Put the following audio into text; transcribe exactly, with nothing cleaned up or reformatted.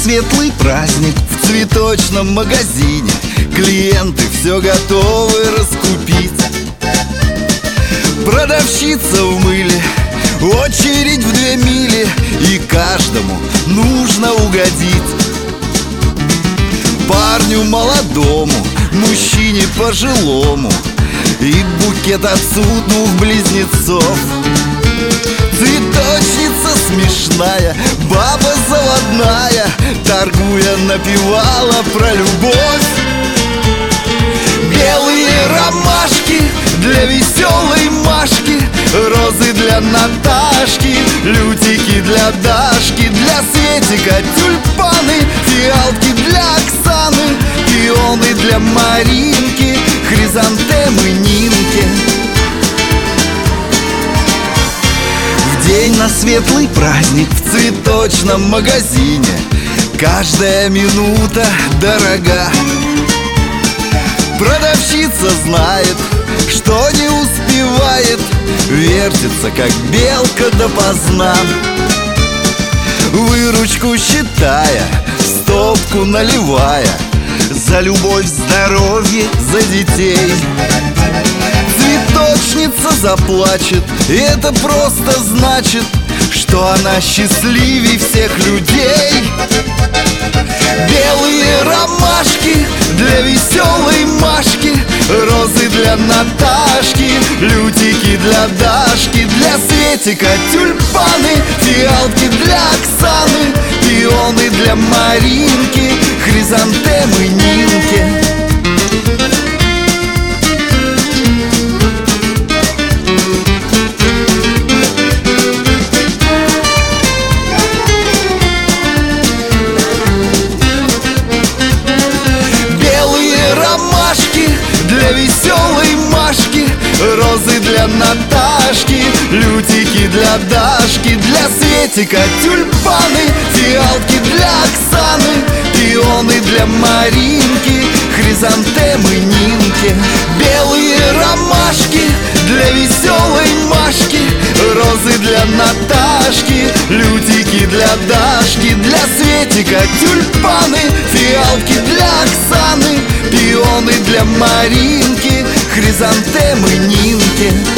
светлый праздник в цветочном магазине. Клиенты все готовы раскупить. Продавщица в мыле, очередь в две мили, и каждому нужно угодить. Парню молодому, мужчине пожилому, и букет отцу двух близнецов. Цветочница смешная, баба заводная, торгуя напевала про любовь. Белые ромашки для веселой Машки, розы для Наташки, лютики для Дашки, для Светика тюльпаны, фиалки для Оксаны, пионы для Маринки, хризантемы Нинки. В день на светлый праздник в цветочном магазине каждая минута дорога. Продавщица знает, что не успевает, вертится, как белка допоздна. Выручку считая, стопку наливая, за любовь, здоровье, за детей. Цветочница заплачет, и это просто значит, что она счастливей всех людей. Белые ромашки для веселой Машки, розы для Наташки, лютики для Дашки, для Светика тюльпаны, фиалки для Оксаны, пионы для Маринки, хризантемы Нинки. Для веселой Машки, розы для Наташки, лютики для Дашки, для Светика тюльпаны, фиалки для Оксаны, пионы для Маринки, хризантемы Нинки. Белые ромашки для веселой Машки, розы для Наташки, лютики для Дашки, для Светика тюльпаны, фиалки для Оксаны, пионы для Маринки, хризантемы Нинки.